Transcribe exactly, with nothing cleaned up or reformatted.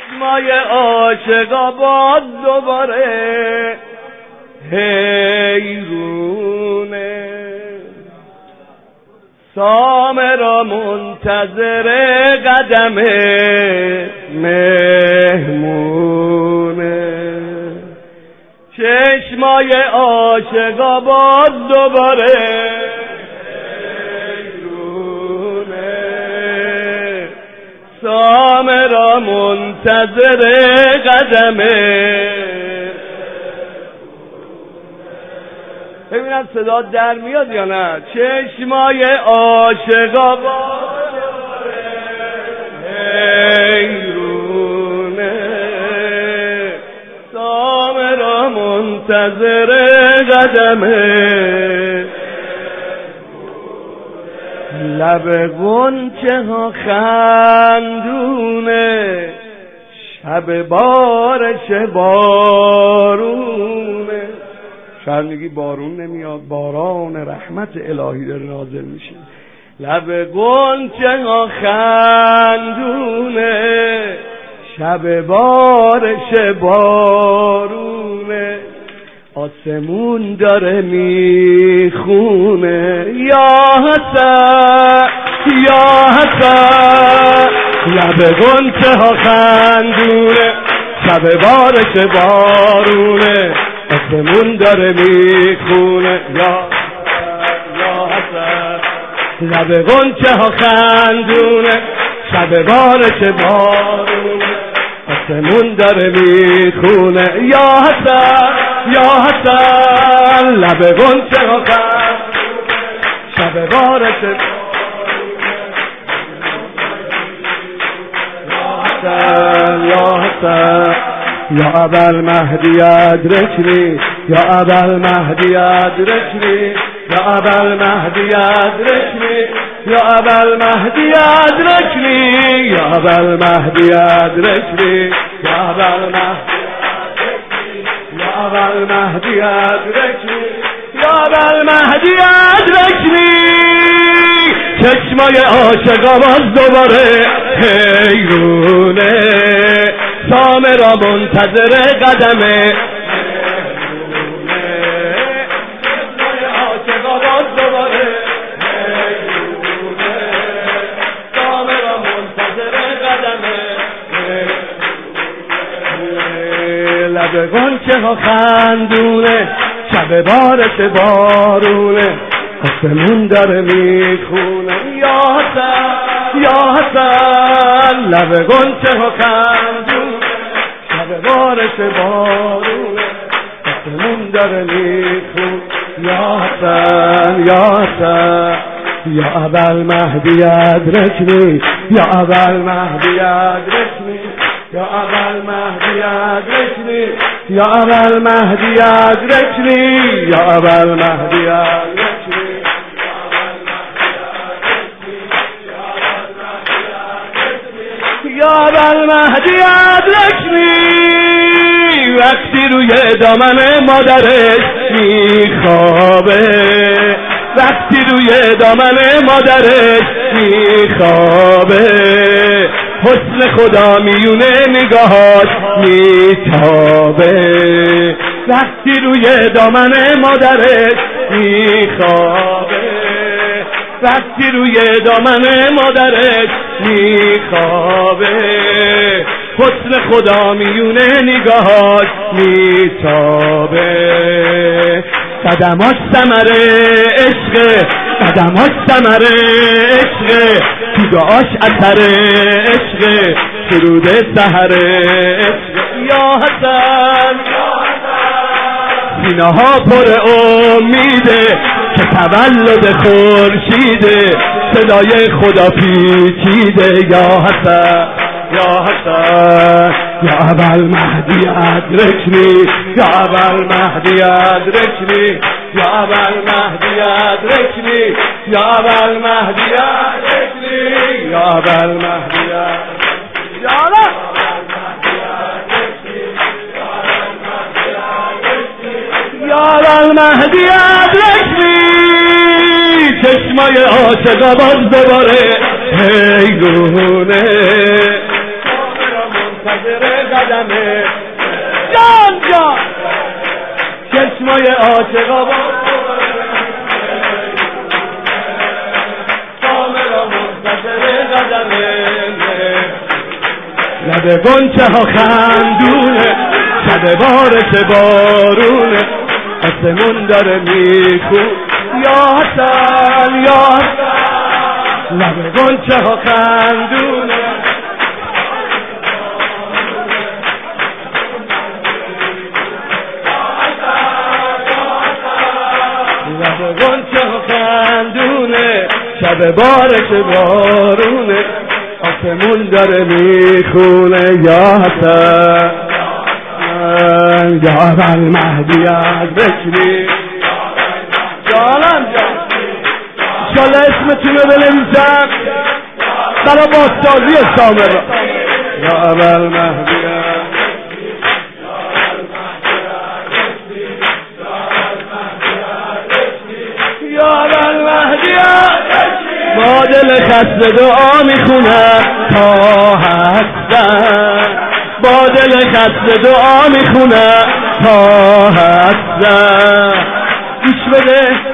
چشمای عاشقا باز دوباره حیرونه، سامرا منتظر قدم مهمونه. چشمای عاشقا باز دوباره حیرونه، سامرا منتظر قدم. ببینم صدا در میاد یا نه. چشمای عاشقا باز حیرونه، سامرا منتظر قدمه. لب غنچه ها خندونه، شب بارش بارونه. شاید میگی بارون نمیاد، باران رحمت الهی داره نازل میشه. لب غنچه ها خندونه، شب بارش بارونه. آسمون داره میخونه یا حسن یا حسن. لب غنچه ها خندونه، شب بارش بارونه. آسمون داره میخونه یا یا حسن. لب غنچه ها خندونه، شب بارش بارونه. آسمون داره میخونه یا حسن یا حسن. لب غنچه ها خندونه، شب بارش یا حسن یا حسن. یا ابل مهدی ادرکنی، یا ابل مهدی ادرکنی، یا ابل مهدی ادرکنی، یا ابل مهدی ادرکنی، یا ابل مهدی ادرکنی، یا ابل مهدی یا ابل مهدی ادرکنی، یا ابل مهدی ادرکنی. چشمای عاشقا باز دوباره حیرونه، سامرا منتظر قدمه. چشمای عاشقا باز دوباره حیرونه، سامرا منتظر قدمه. لب غنچه ها خندونه، شب بارش بارونه. آسمون داره میخونه یا حسن یا حسن. لب غنچه ها خندونه، شب بارش بارونه. آسمون داره میخونه یا حسن یا حسن. یا ابل مهدی ادرکنی، یا ابل مهدی ادرکنی، یا ابل مهدی ادرکنی، یا ابل مهدی ادرکنی، یا ابل مهدی ادرکنی. یا ابل مهدی ادرکنی. وقتی روی دامن مادرش میخوابه، وقتی روی دامن مادرش میخوابه. حسن خدا میونه نگاهات میتابه، وقتی روی دامن مادرش میخوابه. وقتی روی دامن مادرش میخوابه، حسن خدا میونه نگاهات میتابه. قدماش ثمر عشق، قدماش ثمر عشق، تو دعاش اثر عشق، سرود سحر عشق یا حسن. سینه ها پر امیده که تولد خورشیده، صدای خدا پیچیده یا حسن یا حسن. یا ابل مهدی ادرکنی، یا ابل مهدی ادرکنی، یا ابل مهدی ادرکنی، یا ابل مهدی ادرکنی، یا ابل مهدی ادرکنی. یا ابل مهدی ادرکنی. چشمای عاشقا باز دوباره حیرونه، منتظر قدمه جان جان چشمای عاشقا با کاملا منتظر قدمه لب گنچه ها خندونه شب بارش بارونه آسمون داره میخون یا حسن یا حسن لب گنچه ها خندونه لب گنچه ها خندونه شب بارش بارونه آسمون داره میخونه یا حسن یا اول مهدی از بکری جانم جان انشالله اسمتون رو بنویسم برای بازسازی سامر را یا اول مهدی یا اول مهدی با دل خسته دعا میخونم تا هستم با دل خسته دعا میخونم تا هستم گوش بده